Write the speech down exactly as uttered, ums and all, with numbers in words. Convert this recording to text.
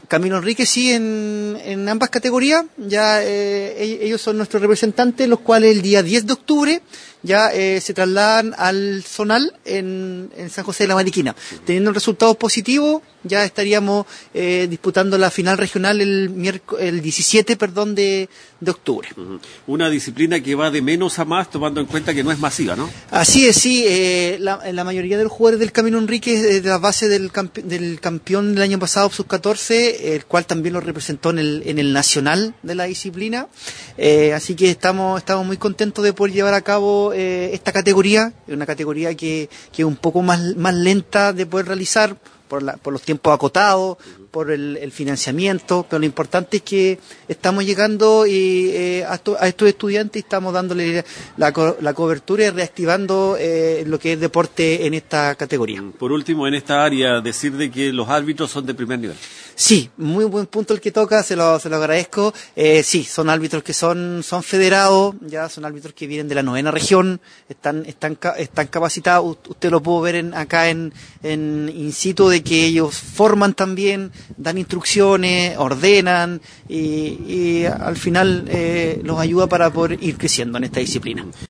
Camilo Enrique sí en, en ambas categorías, ya eh, ellos son nuestros representantes, los cuales el día diez de octubre ya eh, se trasladan al zonal en, en San José de la Mariquina. Teniendo resultados positivos, ya estaríamos eh, disputando la final regional el miérc- el diecisiete, perdón, de, de octubre. Uh-huh. Una disciplina que va de menos a más, tomando en cuenta que no es masiva, ¿no? Así es, sí. Eh, la, la mayoría de los jugadores del Camilo Enrique es de la base del, campe- del campeón del año pasado, sub catorce, el cual también lo representó en el, en el nacional de la disciplina. Eh, así que estamos, estamos muy contentos de poder llevar a cabo eh, esta categoría, una categoría que, que es un poco más, más lenta de poder realizar, por, la, por los tiempos acotados, por el, el financiamiento, pero lo importante es que estamos llegando y, eh, a, to, a estos estudiantes y estamos dándole la, co, la cobertura y reactivando eh, lo que es deporte en esta categoría. Por último, en esta área, decir de que los árbitros son de primer nivel. Sí, muy buen punto el que toca, se lo, se lo agradezco. Eh, sí, son árbitros que son, son federados, ya son árbitros que vienen de la novena región, están, están, están capacitados. Usted lo pudo ver en, acá en, en in situ, de que ellos forman también, dan instrucciones, ordenan y, y al final eh, los ayuda para poder ir creciendo en esta disciplina.